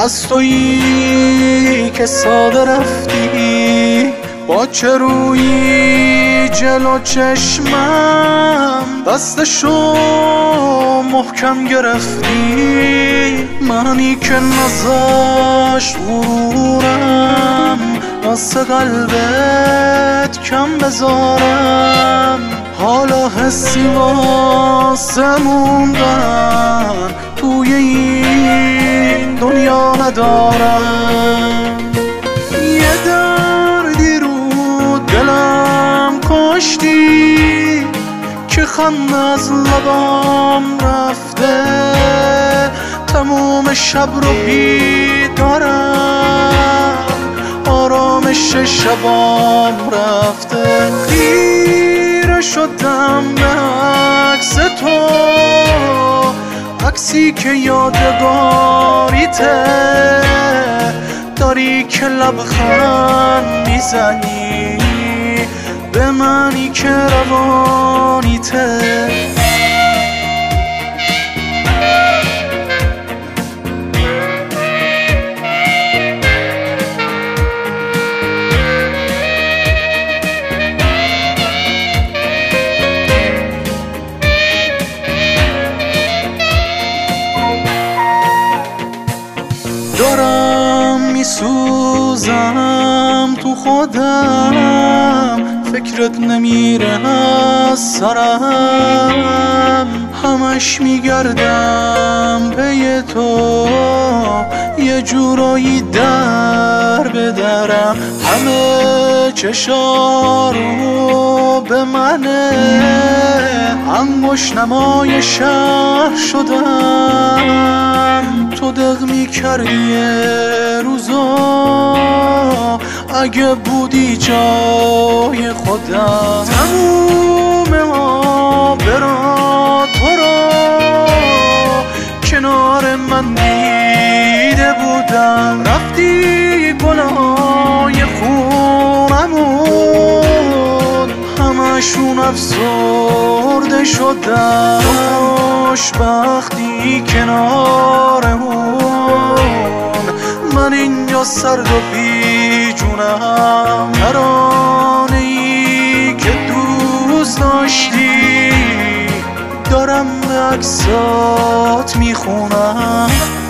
از تویی که ساده رفتی، با چه رویی جلو چشمم دستشو محکم گرفتی. منی که نذاشت غرورم واسه قلبت کم بذارم، حالا حسی واسه موندن توی این دنیا ندارم. یه دردی رو دلم کشتی که خنده از لبام رفته، تموم شب رو بیدارم، آرامش شبام رفته. خیره شدم به عکس تو، عکسی که یادگاریته، داری که لبخند میزنی به منی که روانیته. دارم میسوزم تو خودم، فکرت نمیره از سرم، همش میگردم پی تو، یه جورایی در بدرم. همه چشارو به منه، انگشت نمای شهر شدم. تو دق میکردی یه روزا اگه بودی جای خودم، تموم آبرا تو را کنار من دیده بودم. رفتی گلای خونمون همشون افسرده شدن، خوشبختی کنارمون، من اینجا سرد و بیجونم. ترانه ای که دوست داشتی دارم به عکسات میخونم.